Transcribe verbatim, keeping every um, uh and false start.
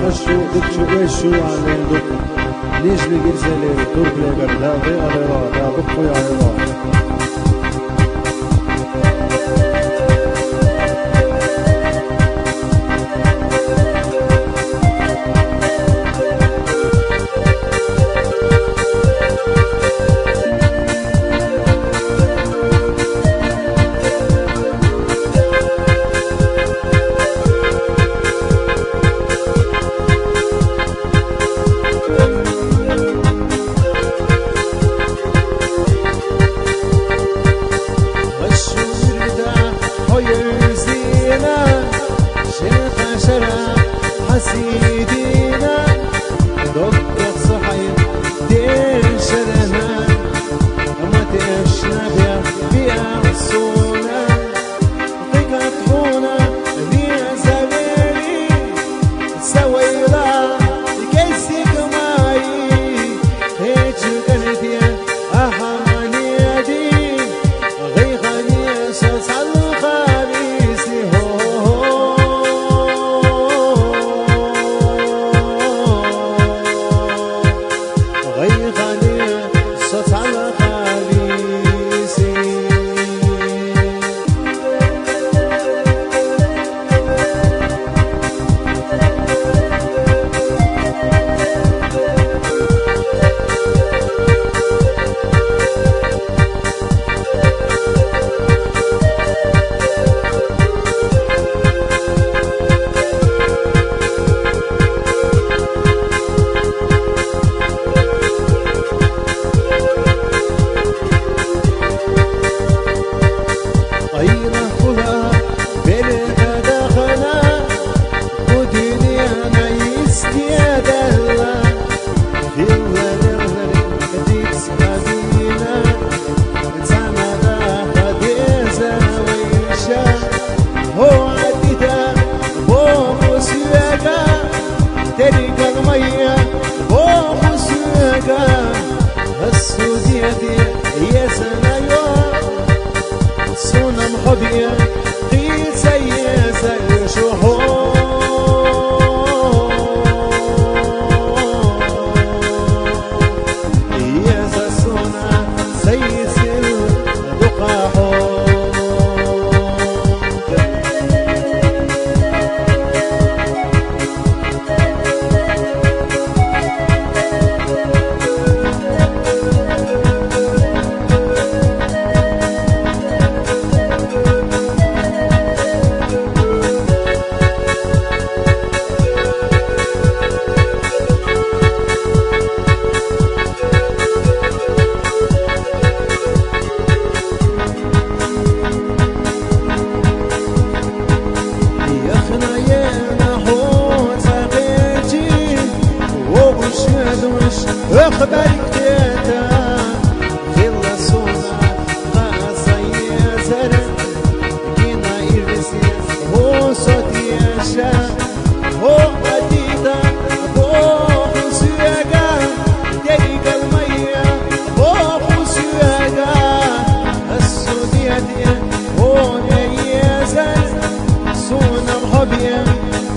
وشو دكشو وشو على دك ليش بيجي زلي ترك لجر لا ضيع لا لا بقوا يا الله حسيدينا دقة صحيح دير شرنا ما تشنا بيا بيا صونا ضيقت خونا بيا زميلي سويلا كيسك معي هيك قلبي أحماني دي غيغني صوص الخميس هو السوديتي يا سنايو سونم حبيا قيس يا زي شهور يا سونا سيسل دقاحو اخبارك تيتا خلا صونا قاسا يا زر كينا يرسي هو صوتي يشا هو قديدا هو خسيقا تيك المية هو خسيقا السوديتي هو يا زر صونا محبيا